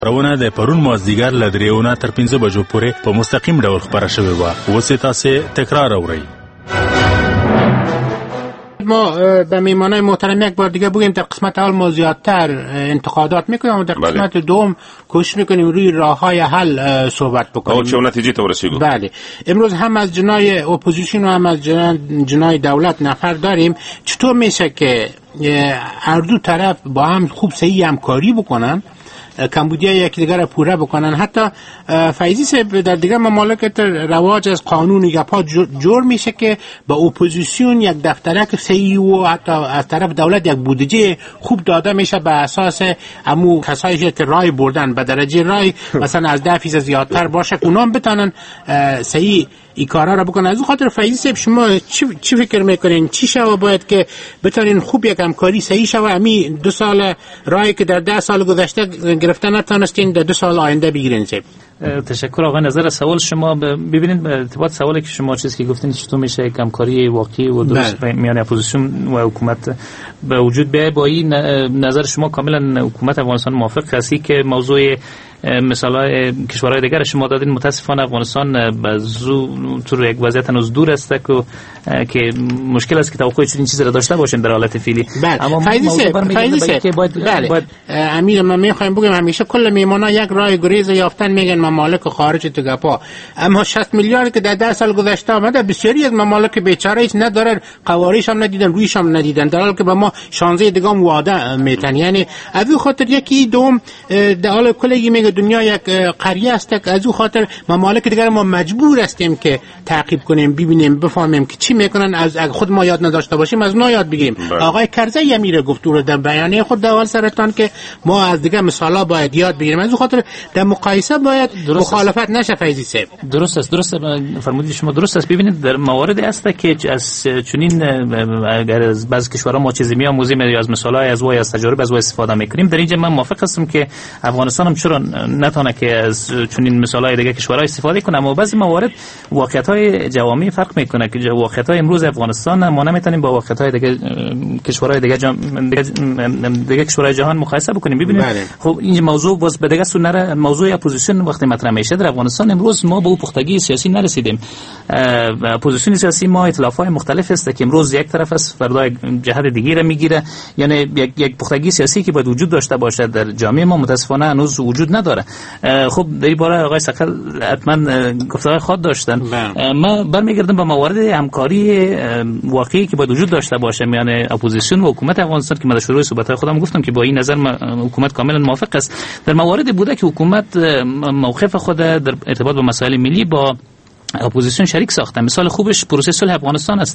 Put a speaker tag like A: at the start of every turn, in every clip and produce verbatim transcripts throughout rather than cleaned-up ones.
A: خبرونه د پرون مازدیګر له دریونه تر پنځه بجو پورې په مستقیم ډول خبره شوې وه. اوس یې تاسې تکرار اورئ.
B: ما به میمانای محترم یک بار دیگه بگیم در قسمت اول ما زیادتر انتقادات میکنیم و در قسمت دوم کوشش میکنیم روی راههای حل صحبت بکنیم.
C: چه نتیجه تو رسیدیم؟
B: بله. امروز هم از جنای اپوزیسیون و هم از جنای دولت نفر داریم. چطور میشه که هر دو طرف با هم خوب صحیح همکاری بکنن، کمبودیا یکی دیگر را پوره بکنن؟ حتی فیضی صاحب در دیگر ممالک رواج از قانون گپا جور میشه که با اپوزیسیون یک دفترک صحیح و حتی از طرف دولت یک بودجه خوب داده میشه به اساس امو کسایی که رای بردن به درجه رای مثلا از ده فیصد زیادتر باشه اونام بتونن صحیح این کارا را بکنن. از اون خاطر فیضی صاحب شما چی, چی فکر میکنین چی شو باید که بتونین خوب یک همکاری صحیح شو؟ امی دو سال رای که در ده سال گذشته گرفته نتونستین در دو سال آینده بگیرین. صاحب
D: تشکر آقای نظر سوال شما. ببینید ارتباط سوالی که شما چیزی که گفتین چطور میشه یک همکاری واقعی و درست میان اپوزیسیون و حکومت به وجود بیاید، با این نظر شما کاملا حکومت افغانستان موافق هستی که موضوع مثلا کشورهای دیگر شما دادین. متاسفانه افغانستان بازو تو یک وضعیت هنوز دور است که که مشکل است که توقع چنین چیزی را داشته باشیم در حالت فعلی.
B: اما فایده که باید باید امیر ما میخوایم بگیم همیشه کل میمانا یک راه گریز یافتن میگن ممالک خارج تو گپا، اما شصت میلیارد که در ده سال گذشته آمده بسیاری از ممالک بیچاره هیچ ندارن، قواریش هم ندیدن، رویش هم ندیدن، در حالی که به ما شانزده دیگه وعده میتن. یعنی از این خاطر یکی دوم در حال کلگی میگه دنیا یک قریه است که از اون خاطر ممالک دیگر ما مجبور هستیم که تعقیب کنیم، ببینیم، بفهمیم که چی میکنن، از خود ما یاد نداشته باشیم از ما یاد بگیریم. آقای کرزی امیر گفت رو در بیانیه خود داول سرتان که ما از دیگه مثالا باید یاد بگیریم. از اون خاطر در مقایسه باید مخالفت نشه. فیضی صاحب
D: درست است، درست فرمودید شما، درست است. ببینید در مواردی است که از چنین اگر از بعضی کشورها ما چیزی میآموزیم یا از مثالای از وای از تجارب از وای استفاده میکنیم، در اینجا من موافق هستم که افغانستان هم چرا نتونه که از چنین مثالای دیگه کشورها استفاده کنه. اما بعضی موارد واقعیت‌های جوامع فرق میکنه که واقعیت‌های امروز افغانستان ما نمیتونیم با واقعیت‌های دیگه کشورهای دیگه جام دیگه, دیگه کشورهای جهان مقایسه بکنیم. ببینید خب این موضوع باز به دیگه سر موضوع اپوزیسیون وقتی مطرح میشه در افغانستان امروز ما به اون پختگی سیاسی نرسیدیم. اپوزیسیون سیاسی ما ائتلاف‌های مختلف است که امروز یک طرف است فردا جهت دیگه را میگیره، یعنی یک یک پختگی سیاسی که باید وجود داشته باشه در جامعه ما متاسفانه هنوز وجود نداره. خب در این باره آقای سقل حتما گفتگوی خود داشتن. ما برمیگردم به موارد همکاری واقعی که باید وجود داشته باشه میان اپوزیسیون و حکومت افغانستان که من در شروع صحبت‌های خودم گفتم که با این نظر حکومت کاملا موافق است. در موارد بوده که حکومت موقف خود در ارتباط با مسائل ملی با اپوزیسیون شریک ساخته. مثال خوبش پروسه صلح افغانستان است.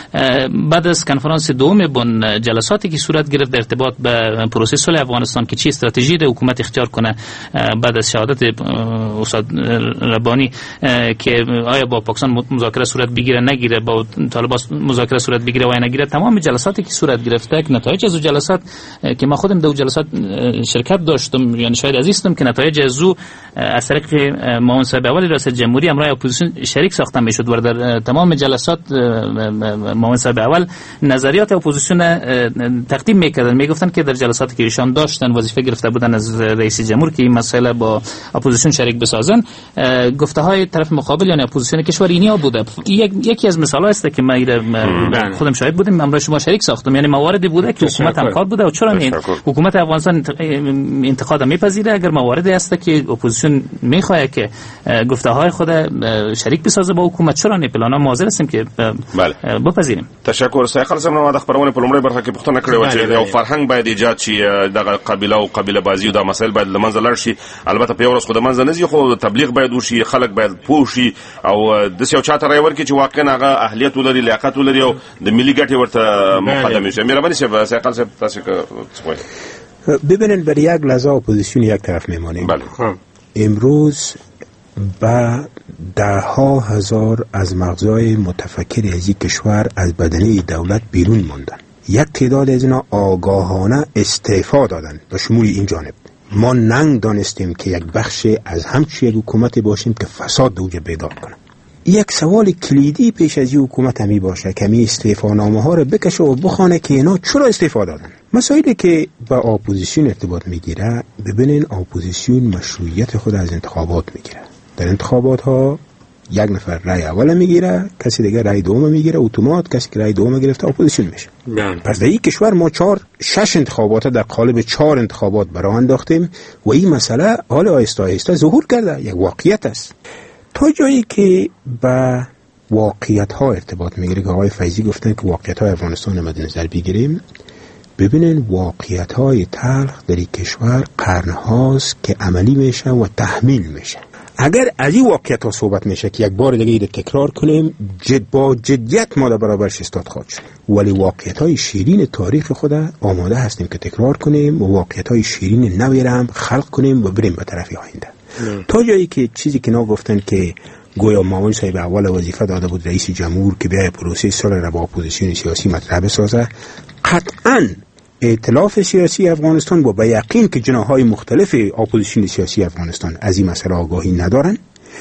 D: بعد از کنفرانس دوم بن جلساتی که صورت گرفت در ارتباط به پروسه صلح افغانستان که چی استراتژی ده حکومت اختیار کنه بعد از شهادت استاد ربانی که آیا با پاکستان مذاکره صورت بگیره نگیره، با طالبان مذاکره صورت بگیره و نگیره، تمام جلساتی که صورت گرفته که نتایج از اون جلسات که ما خودم در جلسات شرکت داشتم، یعنی شاید عزیزم که نتایج از او از طریق معاون صاحب اول ریاست جمهوری امرای اپوزیسیون شریک ساخته میشد و در تمام جلسات معاون صاحب اول نظریات اپوزیسیون تقدیم میکردن، میگفتن که در جلساتی که ایشان داشتن وظیفه گرفته بودن از رئیس جمهور که این مسئله با اپوزیسیون شریک بسازن، گفته های طرف مقابل یعنی اپوزیسیون کشور اینیا بوده. یک یکی از مثالا است که من خودم شاهد بودم، امروز شما شریک ساختم، یعنی مواردی بوده که حکومت همکار بوده و چرا این حکومت افغانستان انتقاد میپذیره اگر مواردی است که اپوزیسیون میخواد که گفته های خود شریک بسازه با حکومت، چرا نه پلانا حاضر هستیم که بپذیریم.
C: تشکر. سایقل سم نو د خبرونه په لومړی برخه کې پښتنه کړې و چې یو فرهنګ باید ایجاد شي، د قبيله او قبيله بازي او د مسایل باید لمنځه لاړ شي. البته په یو ورځ خو د منځه نه ځي، خو تبلیغ باید وشي، خلک باید پوه شي او د یو چاته راي ورکړي چې واقعا هغه اهلیت ولري، لیاقت ولري او د ملي ګټې ورته مقدمه شي. مهرباني شي سایقل صاحب تاسو څه
E: ببینید برای یک لحظه اپوزیسیون یک طرف میمونه. امروز با ده ها هزار از مغزای متفکر از این کشور از بدنه دولت بیرون ماندن. یک تعداد از اینا آگاهانه استعفا دادن به شمول این جانب. ما ننگ دانستیم که یک بخش از همچی یک حکومتی باشیم که فساد دوجه بیدار کنه. یک سوال کلیدی پیش از این حکومت همی باشه که می استعفانامه ها رو بکشه و بخونه که اینا چرا استعفا دادن. مسائلی که با اپوزیسیون ارتباط میگیره، ببینین اپوزیسیون مشروعیت خود از انتخابات میگیره. در انتخابات ها یک نفر رای اول میگیره، کسی دیگه رای دوم میگیره، اتومات کسی که رای دوم گرفته اپوزیسیون میشه. پس در این کشور ما چهار شش انتخابات در قالب چهار انتخابات برای انداختیم و این مسئله حال آهسته آهسته ظهور کرده، یک واقعیت است. تا جایی که با واقعیت ها ارتباط میگیره که آقای فیضی گفتن که واقعیت های افغانستان مد نظر بگیریم، ببینین واقعیت های تلخ در این کشور قرن هاست که عملی میشه و تحمیل میشه. اگر از این واقعیت ها صحبت میشه که یک بار دیگه ایده تکرار کنیم، جد با جدیت ما در برابرش استاد خواهد شد، ولی واقعیت های شیرین تاریخ خود آماده هستیم که تکرار کنیم و واقعیت های شیرین نوی را هم خلق کنیم و بریم به طرف آینده. تا جایی که چیزی که نا گفتن که گویا معاون صاحب اول وظیفه داده بود رئیس جمهور که بیای پروسه صلح را با اپوزیسیون سیاسی مطرح بسازه، قطعاً ائتلاف سیاسی افغانستان با بیقین که جناح‌های مختلف اپوزیسیون سیاسی افغانستان از این مسئله آگاهی ندارن،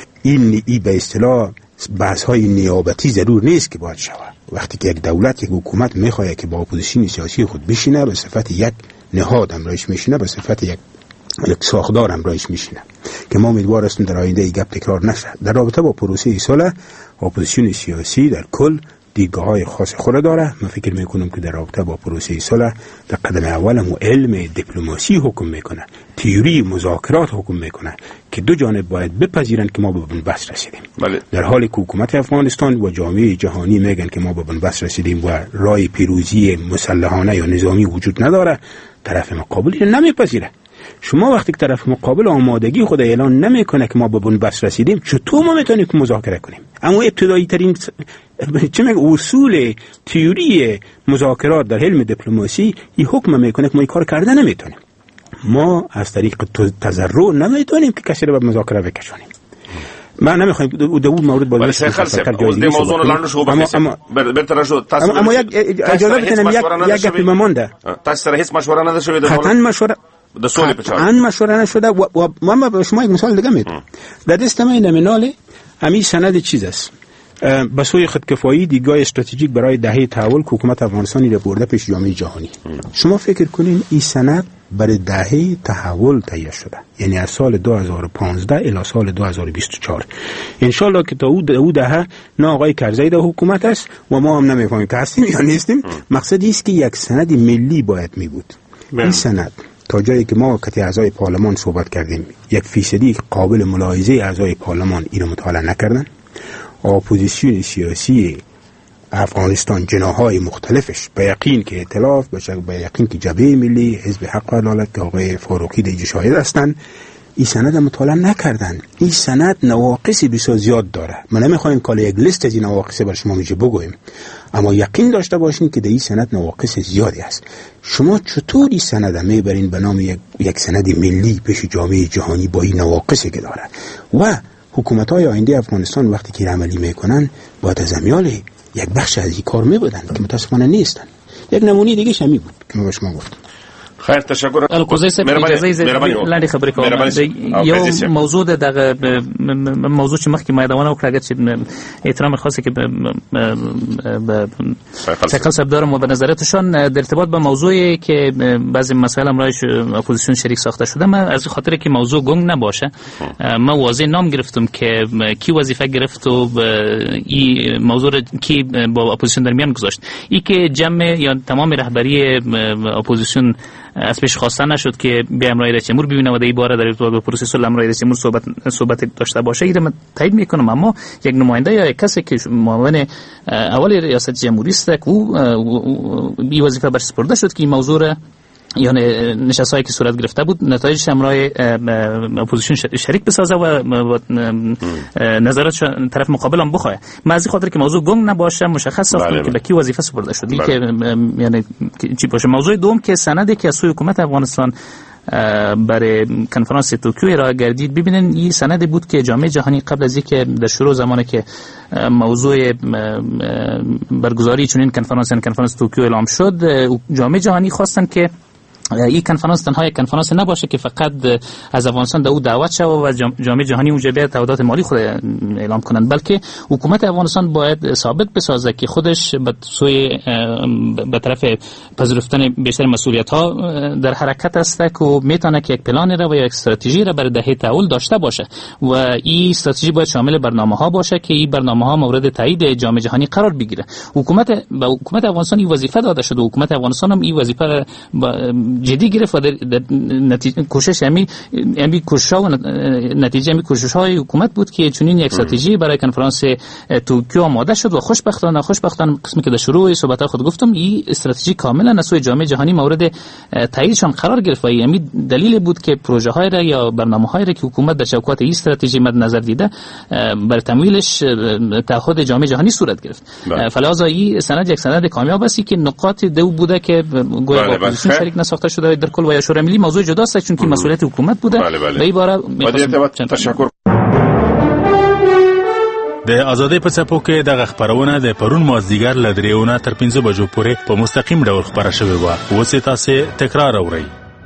E: این ای به اصطلاح بحث‌های نیابتی ضرور نیست که باید شود. وقتی که یک دولت یک حکومت می‌خواد که با اپوزیسیون سیاسی خود بشینه، به صفت یک نهاد امرایش میشینه، به صفت یک یک ساختار امرایش میشینه که ما امیدوار هستیم در آینده این گپ تکرار نشه. در رابطه با پروسه صلح، اپوزیسیون سیاسی در کل دیدگاه‌های خاص خود داره. من فکر میکنم که در رابطه با پروسه صلح در قدم اول هم علم دیپلماسی حکم میکنه، تئوری مذاکرات حکم میکنه که دو جانب باید بپذیرند که ما به بنبست رسیدیم. بله. در حالی که حکومت افغانستان و جامعه جهانی میگن که ما به بنبست رسیدیم و راه پیروزی مسلحانه یا نظامی وجود نداره، طرف مقابل نمیپذیره. شما وقتی که طرف مقابل آمادگی خود اعلان نمیکنه که ما به بنبست رسیدیم، چطور ما میتونیم که مذاکره کنیم؟ اما ابتدایی ترین چه میگه اصول تئوری مذاکرات در علم دیپلماسی این حکم میکنه که ما این کار کرده نمیتونیم. ما از طریق تضرع نمیتونیم که کسی رو به مذاکره بکشونیم. من نمیخوایم در اون مورد باید
C: بله خلاص از موضوع لاندو شو بخوام بهتره شو تاسو
E: اما یک اجازه بدین یک یک گپ مونده.
C: تاسو سره هیڅ مشوره نه شوې د
E: قطعا مشوره
C: د سولې په چارو
E: ان مشوره نشده و ما به شما یک مثال دیگه میدم. در دستمه نمینال همین سند چیز است، به سوی خودکفایی دیدگاه استراتژیک برای دهه تحول که حکومت افغانستانی را برده پیش جامعه جهانی. شما فکر کنین این سند برای دهه تحول تهیه شده، یعنی از سال دو هزار و پانزده الی سال دو هزار و بیست و چهار. ان شاء الله که تا او دهه نه آقای کرزی در حکومت است و ما هم نمیفهمیم که هستیم یا نیستیم. مقصد است که یک سند ملی باید می بود. این سند تا جایی که ما کتی اعضای پارلمان صحبت کردیم، یک فیصدی قابل ملاحظه اعضای پارلمان اینو مطالعه نکردن. اپوزیسیون سیاسی افغانستان جناح‌های مختلفش به یقین که ائتلاف بشه، به یقین که جبهه ملی، حزب حق و عدالت که آقای فاروقی دیگه شاهد هستن، این سند مطالعه نکردن. این سند نواقصی بسیار زیاد داره. من نمیخوایم کالا یک لیست از این نواقص بر شما میشه بگویم، اما یقین داشته باشین که در این سند نواقص زیادی است. شما چطور این سند میبرین به نام یک, یک سند ملی پیش جامعه جهانی با این نواقصی که داره؟ و حکومت‌های آینده افغانستان وقتی که عملی میکنن باید از امیال یک بخش از این کار میبودن که متاسفانه نیستن. یک نمونه دیگه شمی بود که ما شما گفتم.
C: خیر تشکر.
D: القضیه صاحب اجازه لاندې خبرې کوم. یو موضوع د دغه موضوع چې مخکې ما یادونه وکړه چې احترام خاصی که به سقل صاحب دارم و به نظراتشان در ارتباط با موضوعی که بعضی مسائل امرایش اپوزیسیون شریک ساخته شده، من از خاطر که موضوع گنگ نباشه من واضح نام گرفتم که کی وظیفه گرفت و این موضوع کی با اپوزیسیون در میان گذاشت. این که جمع یا تمام رهبری اپوزیسیون از پیش خواسته نشد که بیا امرای رئیس جمهور ببینه و در این باره در ارتباط با پروسه صلح امرای رئیس جمهور صحبت صحبت داشته باشه، این من تایید میکنم. اما یک نماینده یا یک کسی که معاون اول ریاست جمهوری است که او این وظیفه برش سپرده شد که این موضوع یعنی نشستایی که صورت گرفته بود نتایج امرای اپوزیسیون شریک بسازه و نظرات طرف مقابل هم بخواه. من از این خاطر که موضوع گنگ نباشه مشخص ساختم که به کی وظیفه سپرده شد. این که یعنی چی باشه. موضوع دوم که سندی که از سوی حکومت افغانستان برای کنفرانس توکیو ارائه گردید، ببینن این سندی بود که جامعه جهانی قبل از اینکه در شروع زمانی که موضوع برگزاری چنین کنفرانس کنفرانس توکیو اعلام شد، جامعه جهانی خواستن که این کنفرانس تنها یک کنفرانس نباشه که فقط از افغانستان در او دعوت شود و جامعه جهانی اونجا بیاد تعهدات مالی خود اعلام کنند، بلکه حکومت افغانستان باید ثابت بسازه که خودش به سوی به طرف پذیرفتن بیشتر مسئولیت ها در حرکت است که میتونه که یک پلان را و یک استراتژی را برای دهه تحول داشته باشه و این استراتژی باید شامل برنامه ها باشه که این برنامه ها مورد تایید جامعه جهانی قرار بگیره. حکومت به حکومت افغانستان این وظیفه داده شده، حکومت افغانستان هم این وظیفه را جدی گرفت و در نتیجه کوشش همین همین کوشش‌ها و نتیجه همین کوشش‌های حکومت بود که چنین یک استراتژی برای کنفرانس توکیو آماده شد و خوشبختانه خوشبختانه قسمی که در شروع صحبت خود گفتم این استراتژی کاملا از سوی جامعه جهانی مورد تاییدشان قرار گرفت و همین دلیل بود که پروژه های را یا برنامه های را که حکومت در چوکات این استراتژی مد نظر دیده بر تمویلش تعهد جامعه جهانی صورت گرفت. فلذا این سند یک سند کامیاب است که نقاط دو بوده که گویا با اپوزیسیون شریک نساخته شده در کل و یا شورای ملی موضوع جداست چون که مسئولیت حکومت بوده. به این باره
C: تشکر.
A: د ازادۍ په څپو کې دغه خبرونه د پرون مازدیګر له درېونه تر پنځه بجو پورې په مستقیم ډول خبره شوې وه. اوس یې تاسې تکرار اورئ.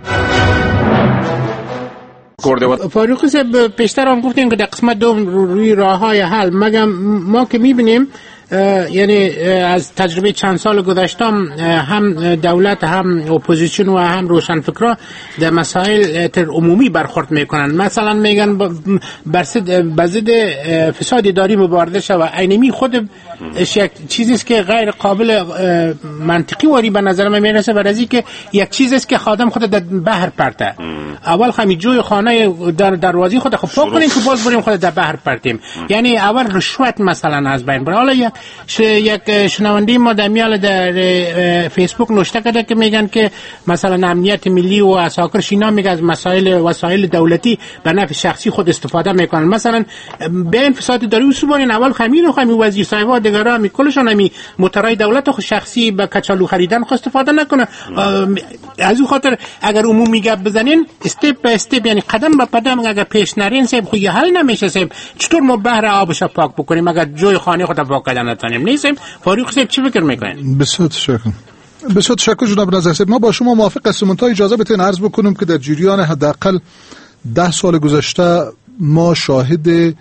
B: فاروق صاحب پیشتر هم گفتیم که در قسمت دوم روی راه‌های حل، مگر ما که می‌بینیم یعنی از تجربه چند سال گذشته هم دولت هم اپوزیسیون و هم روشنفکرا در مسائل تر عمومی برخورد میکنن. مثلا میگن بر ضد فساد اداری مبارزه شود، اینمی خود یک چیزی است که غیر قابل منطقی وری به نظر من میرسه، برای اینکه یک چیزی است که خادم خود در بحر پرته. اول خمی جوی خانه در دروازه خود خود پاک کنیم که باز بریم خود در بحر پرتیم. یعنی اول رشوت مثلا از بین بره. حالا یک ش... یک شنونده ما در میال در فیسبوک نوشته کرده که میگن که مثلا امنیت ملی و اساکرش اینا میگه از مسائل وسایل دولتی به نفع شخصی خود استفاده میکنن. مثلا بین فساد داری اصوبان اول خمیر و خمی وزیر صاحب و دیگه را میکلشون همی موترای دولت خود شخصی به کچالو خریدن خود استفاده نکنه. از اون خاطر اگر عمومی گپ بزنین استپ به استپ یعنی قدم به قدم اگر پیش نرین سب خو حل نمیشه. سب چطور ما بحر آبش پاک بکنیم اگر جوی خانه خود پاک کردن نتونیم؟ نیستیم. فاروق صاحب چی فکر میکنین؟
F: بسیار تشکر. بسیار تشکر جناب نظر صاحب. ما با شما موافق هستیم. تا اجازه بدین عرض بکنم که در جریان حداقل ده سال گذشته ما شاهد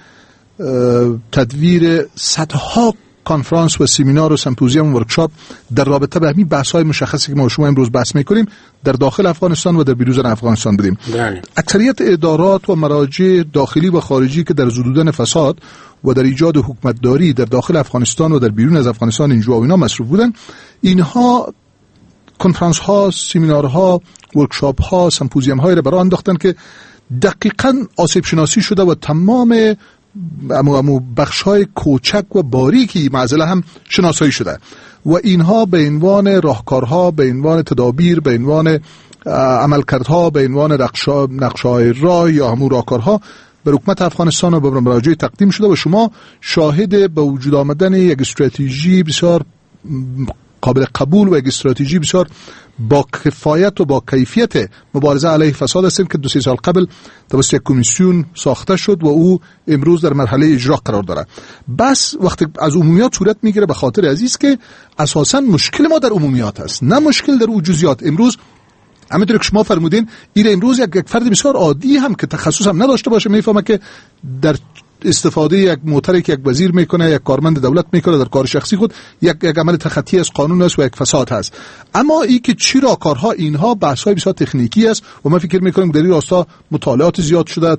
F: تدویر صدها کنفرانس و سمینار و سمپوزیوم و ورکشاپ در رابطه به همین بحث‌های مشخصی که ما شما امروز بحث می‌کنیم در داخل افغانستان و در بیرون افغانستان بدیم. اکثریت ادارات و مراجع داخلی و خارجی که در زدودن فساد و در ایجاد حکومتداری در داخل افغانستان و در بیرون از افغانستان اینجا و اینا مصروف بودن، اینها کنفرانس ها، سمینار ها، ورکشاپ ها، سمپوزیوم های را برای انداختن که دقیقاً آسیب شناسی شده و تمام امو امو بخش‌های کوچک و باریکی معضله هم شناسایی شده و اینها به عنوان راهکارها، به عنوان تدابیر، به عنوان عملکردها، به عنوان نقشه‌های راه یا همون راهکارها به حکومت افغانستان و به مراجع تقدیم شده و شما شاهد به وجود آمدن یک استراتژی بسیار قابل قبول و یک استراتژی بسیار با کفایت و با کیفیت مبارزه علیه فساد هستیم که دو سه سال قبل توسط یک کمیسیون ساخته شد و او امروز در مرحله اجرا قرار داره. بس وقتی از عمومیات صورت میگیره به خاطر عزیز که اساساً مشکل ما در عمومیات است، نه مشکل در جزئیات. امروز همونطور که شما فرمودین این امروز یک, یک فرد بسیار عادی هم که تخصص هم نداشته باشه میفهمه که در استفاده یک موتری که یک وزیر میکنه، یک کارمند دولت میکنه در کار شخصی خود، یک یک عمل تخطی از قانون است و یک فساد هست. اما این که چی را کارها اینها بحث‌های بسیار تکنیکی است و من فکر میکنم در این راستا مطالعات زیاد شده،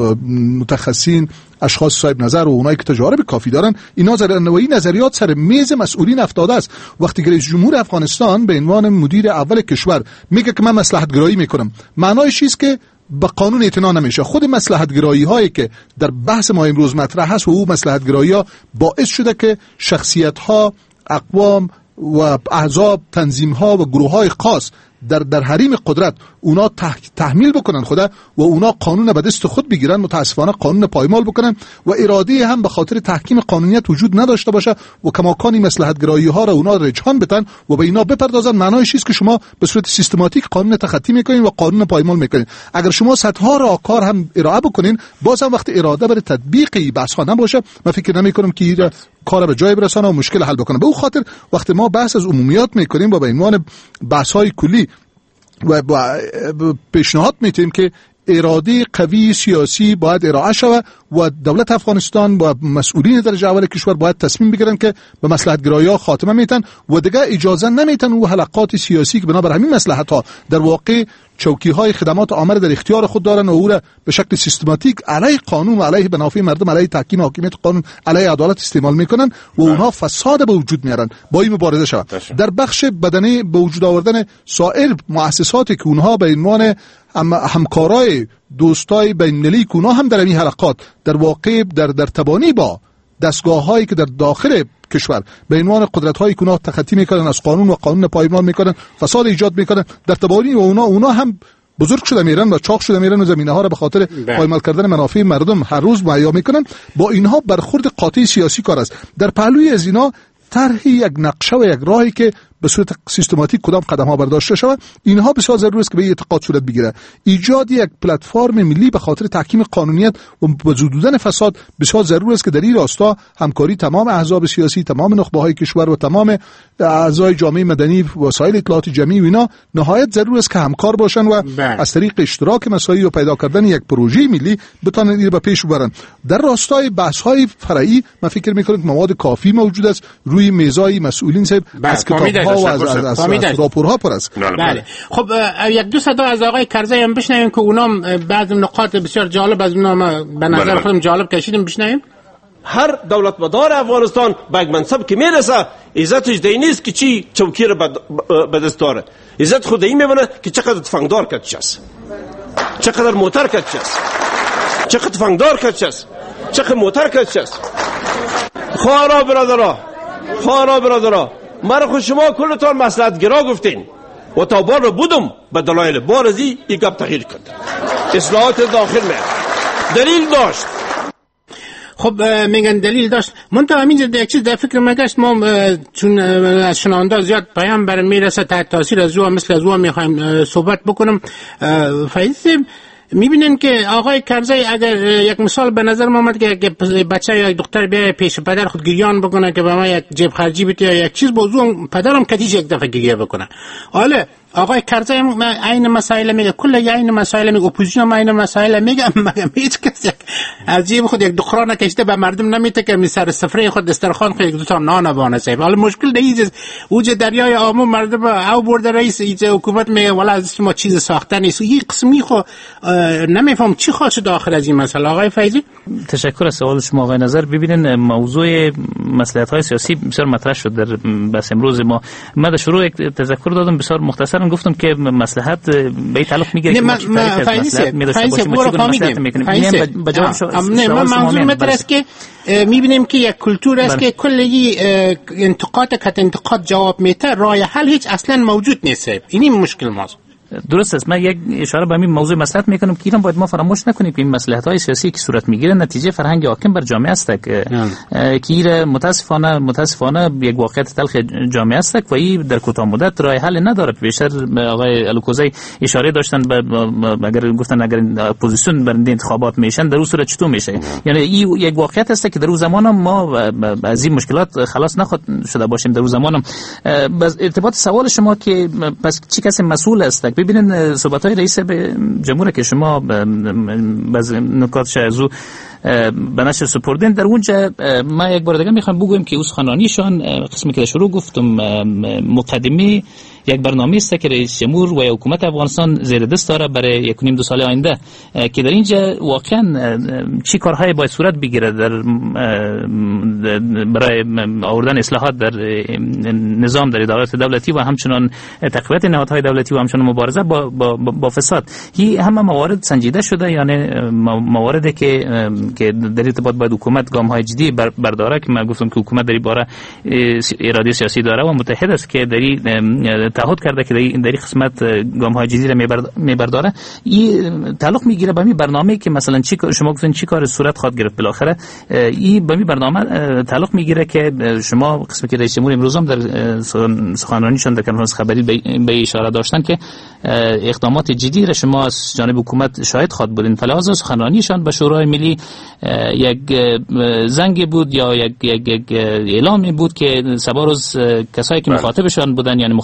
F: متخصصین، اشخاص صاحب نظر و اونایی که تجارب کافی دارن، اینا نوعی نظریات سر میز مسئولین افتاده است. وقتی که رئیس جمهور افغانستان به عنوان مدیر اول کشور میگه که من مصلحت گرایی میکنم، معنایش چیست که به قانون اعتنا نمیشه. خود مصلحت گرایی هایی که در بحث ما امروز مطرح هست و او مصلحت گرایی ها باعث شده که شخصیت ها، اقوام و احزاب، تنظیم ها و گروه های خاص در در حریم قدرت اونا تحمیل بکنن خدا و اونا قانون به دست خود بگیرن، متاسفانه قانون پایمال بکنن و اراده هم به خاطر تحکیم قانونیت وجود نداشته باشه و کماکانی مصلحت گرایی ها را اونا رجحان بدن و به اینا بپردازن. معنایش چیست که شما به صورت سیستماتیک قانون تخطی میکنین و قانون پایمال میکنین. اگر شما صدها راهکار هم ارائه بکنین، باز هم وقت اراده برای تطبیق بحث ها نباشه، من فکر نمی کنم که کار به جای برسانه و مشکل حل بکنه. به اون خاطر وقتی ما بحث از عمومیات میکنیم و به عنوان بحث های کلی و پیشنهاد میتیم که اراده قوی سیاسی باید ارائه شود و دولت افغانستان و مسئولین درجه اول کشور باید تصمیم بگیرن که به مصلحت گرایی خاتمه میتن و دیگه اجازه نمیتن و حلقات سیاسی که بنابر همین مصلحت ها در واقع چوکی های خدمات عامه در اختیار خود دارن و او را به شکل سیستماتیک علیه قانون و علیه منافع مردم، علیه تحکیم حاکمیت قانون، علیه عدالت استعمال میکنن و اونها فساد به وجود میارن. با این مبارزه شود در بخش بدنی به وجود آوردن سایر مؤسساتی که اونها به عنوان هم همکارای دوستای بین‌المللی که اونها هم در این حلقات در واقع در در تبانی با دستگاه هایی که در داخل کشور به عنوان قدرت هایی که اونها تخطی میکنن از قانون و قانون پایمال میکنن، فساد ایجاد میکنن در تبانی و اونها اونها هم بزرگ شده میرن و چاق شده میرن و زمینه ها را به خاطر پایمال کردن منافع مردم هر روز مهیا میکنن. با اینها برخورد قاطع سیاسی کار است. در پهلوی از اینا طرح یک نقشه و یک راهی که به صورت سیستماتیک کدام قدم ها برداشته شود، اینها بسیار ضروری است که به اعتقاد صورت بگیره. ایجاد یک پلتفرم ملی به خاطر تحکیم قانونیت و وجودن فساد بسیار ضروری است که در این راستا همکاری تمام احزاب سیاسی، تمام نخبه های کشور و تمام اعضای جامعه مدنی و وسایل اطلاعات جمعی و اینا نهایت ضروری است که همکار باشن و بله. از طریق اشتراک مساعی و پیدا کردن یک پروژه ملی بتونن این به پیش ببرن. در راستای بحث های فرعی من فکر می‌کنم که مواد کافی موجود است روی میزای مسئولین صاحب از کتاب ها و از, از, از, از راپورها پر است.
B: بله. خب یک دو صدا از آقای کرزی هم بشنویم که اونام بعضی نقاط بسیار جالب از اونها به نظر بله. خودم جالب کشیدیم. بشنویم.
G: هر دولتمدار افغانستان به یک منصب که میرسه عزتش دی نیست که چی چوکی رو به دست داره، عزت خود این میبونه که چقدر تفنگدار کردش است، چقدر موتر کردش است، چقدر تفنگدار کردش است، چقدر موتر کردش است. خواهرا برادرها، خواهرا برادرها، مرا خود شما کلتان مصلحت گرا گفتین و تا بار رو بودم به دلایل بارزی این گپ تغییر کرد. اصلاحات داخل می دلیل داشت.
B: خب میگن دلیل داشت. منتها همینجا یک چیز در فکر من گشت، ما چون از شنونده زیاد پیام بر میرسه تحت تاثیر از او مثل از او میخوایم صحبت بکنم. فایز میبینن که آقای کرزی اگر یک مثال به نظر ما اومد که بچه یا یک دختر بیای پیش پدر خود گریان بکنه که به ما یک جیب خرجی بده یا یک چیز بازو پدرم کتیش یک دفعه گریه بکنه. حالا آقای کرزی این مسائل میگه، کل این مسائل میگه، اپوزیسیون این مسائل میگه، مگه هیچ کس از جیب خود یک دختر نکشته به مردم نمیته که می سر سفره خود دسترخوان خود یک دو تا نان وانه سیب. حالا مشکل دیگه اوج دریای آمو مردم او برده رئیس ایج حکومت میگه والا از ما چیز ساخته نیست. این قسمی خو نمیفهم چی خواهد داخل از این مسئله. آقای فیضی
D: تشکر از سوال شما آقای نظر. ببینین موضوع مصلحت‌های سیاسی بسیار مطرح شد در بحث امروز ما. من در شروع یک تذکر دادم بسیار مختصرا، گفتم که مصلحت به تعلق میگیره که ما چه تعریف مصلحت می‌داشته باشیم و چه مصلحت می‌کنیم. این به جواب شما
B: من منظور متر است که می‌بینیم که یک کلتور است که کلی انتقاد که انتقاد جواب میده راه حل هیچ اصلا موجود نیست. این مشکل ماست.
D: درست است. من یک اشاره به این موضوع مصلحت میکنم که اینا باید ما فراموش نکنیم که این مصلحت‌های سیاسی که صورت میگیره نتیجه فرهنگ حاکم بر جامعه است که که متاسفانه متاسفانه یک واقعیت تلخ جامعه است و این در کوتاه مدت راه حل نداره. بیشتر آقای الکوزی اشاره داشتن به اگر گفتن اگر اپوزیسیون برنده انتخابات میشن در اون صورت چطور میشه. یعنی این یک واقعیت است که در اون زمان ما از این مشکلات خلاص نخواد شده باشیم. در اون زمان باز ارتباط سوال شما که پس چی کسی مسئول است، ببینن صحبت‌های رئیس جمهور که شما بعض نکاتش از او به نشر سپردین، در اونجا ما یک بار دیگه میخوام بگویم که سخنرانیشان قسمی که شروع گفتم مقدمه یک برنامه است که رئیس جمهور و حکومت افغانستان زیر دست داره برای یک و نیم دو سال آینده که در اینجا واقعا چی کارهای باید صورت بگیره در برای آوردن اصلاحات در نظام در ادارات دولتی و همچنان تقویت نهادهای دولتی و همچنان مبارزه با با, با فساد. این همه موارد سنجیده شده، یعنی مواردی که که در ارتباط با حکومت گام‌های جدی بر برداره که من گفتم که حکومت در این باره اراده سیاسی داره و متحد است که در تعهد کرده که در این قسمت گام‌های جدی را میبرداره. این تعلق میگیره به این برنامه که مثلا چی شما گفتین چی کار صورت خواهد گرفت بالاخره. این به این برنامه تعلق میگیره که شما قسمی که رئیس جمهور امروز هم در سخنرانیشان در کنفرانس خبری به اشاره داشتن که اقدامات جدی را شما از جانب حکومت شاهد خواهد بودین. فلحاظ سخنرانیشان به شورای ملی یک زنگ بود یا یک یک اعلامی بود که سبا روز کسایی که مخاطبشان بودن، یعنی مخاطب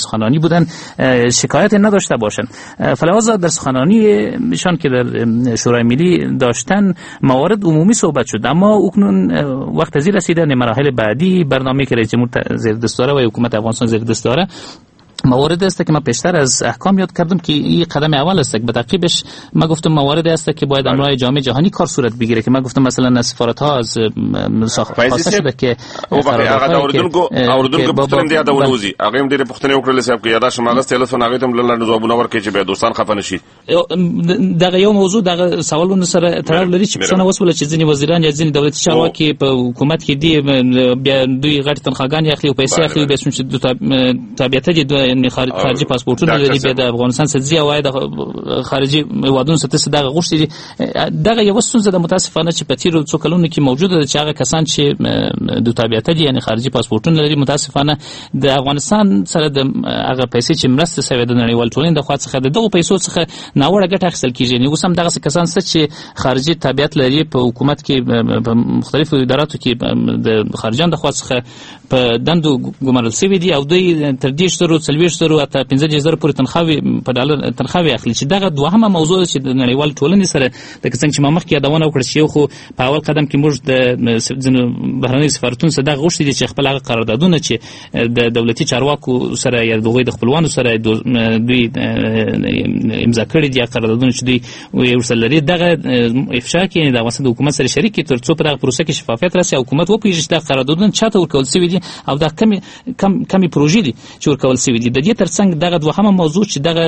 D: سخنرانی بودن شکایت نداشته باشن. فلحاظا در سخنرانیشان که در شورای ملی داشتن موارد عمومی صحبت شد، اما اکنون وقت از این رسیدن مراحل بعدی برنامه که رئیس جمهور زیر دست داره و حکومت افغانستان زیر دست داره موارد است که من پیشتر از احکام یاد کردم که این قدم اول است. به تعقیبش من گفتم موارد است که باید امرای جامعه جهانی کار صورت بگیره که من گفتم مثلا از سفارت ها از خواسته شده که
C: او هغه د اوردونکو اوردونکو پښتنه دی دا ونوزي هغه هم ډېر پښتنه وکړل چې په یاده شمال است تلفون هغه ته لاله جوابونه ورکړي چې به دوستان خفه نشي.
D: دغه یو موضوع دغه سوالونه سره تړاو لري چې څنګه وسول چې ځینې وزیران یا ځینې دولتي چارواکي په حکومت کې دي بیا دوی غټ تنخواګان اخلي او پیسې اخلي به چې د تابعیت دي خارجي پاسپورتونه لري به د افغانستان سدزي او د خارجي هیوادونو څخه دغه غوښتي دغه یو ستونزه د متاسفانه چې په تیرو څو کلونو کې موجوده ده چې هغه کسان چې د تابعیت دي یعنی خارجي پاسپورتونه لري متاسفانه د افغانستان سره د هغه پیسې چې مرسته شوی د نړیوال ټولنې د خوا څخه دغه پیسو څخه ناوړه ګټه اخیستل کیږي. نو سم دغه کسان چې خارجي تابعیت لري په حکومت کې په مختلفو اداراتو کې د خارجان د خوا څخه په دندو ګمارل شوی دي او دوی تر دې شترو څلويشت سره اته پنځه هزار پورې تنخواوي په ډالر تنخواوي اخلي چې دغه دوهمه موضوع چې د نړیوال ټولنې سره د څنګه چې ما مخکې یادونه وکړه چې خو په اول قدم کې موږ د بهرنۍ سفارتونو سره دغه غوښتي چې خپل هغه قراردادونه چې د دولتي چارواکو سره یا دغه د خپلوانو سره دوی امضا کړي دي قراردادونه چې دوی یو څل لري دغه افشا کې د افغانستان د حکومت سره شریک تر څو په دغه پروسه کې شفافیت راسي حکومت وپیژني چې د قراردادونه چاته ورکول شوی دي او دا کمی کم کمی پروژې دي چې ورکول شوی دي. د دې ترڅنګ دغه دوهمه موضوع چې دغه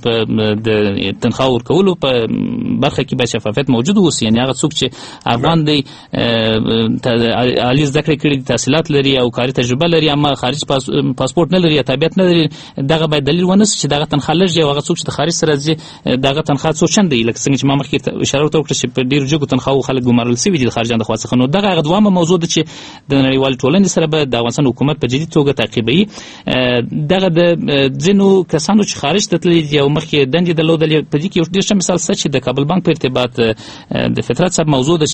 D: د تنخوا ورکولو په برخه کې به شفافیت موجود اوسي یعنی هغه څوک چې افغان دی عالی زده کړې کړي تحصیلات لري او کاري تجربه لري اما خارجي پاسپورت نه لري یا تابعیت نه لري دغه به دلیل ونس چې دغه تنخوا لږ دی او هغه څوک چې د خارج سره ځي دغه تنخوا څو چنده لکه څنګه چې ما مخکې اشاره وکړه چې په ډیر جګو تنخوا خلک ګمارل شوي دي د خارجان د خوا څخه. نو دغه هغه دوهمه موضوع ده چې د نړیوال ټولنې سره به د افغانستان حکومت په جدي توګه تعقیبوي. دغه د ځینو کسانو چې خارج ته تللي دي او مخکې دندې درلودلې په دې کې یو ډېر ښه مثال شته چې د کابل بانک په ارتباط د فطرت صاحب موضوع ده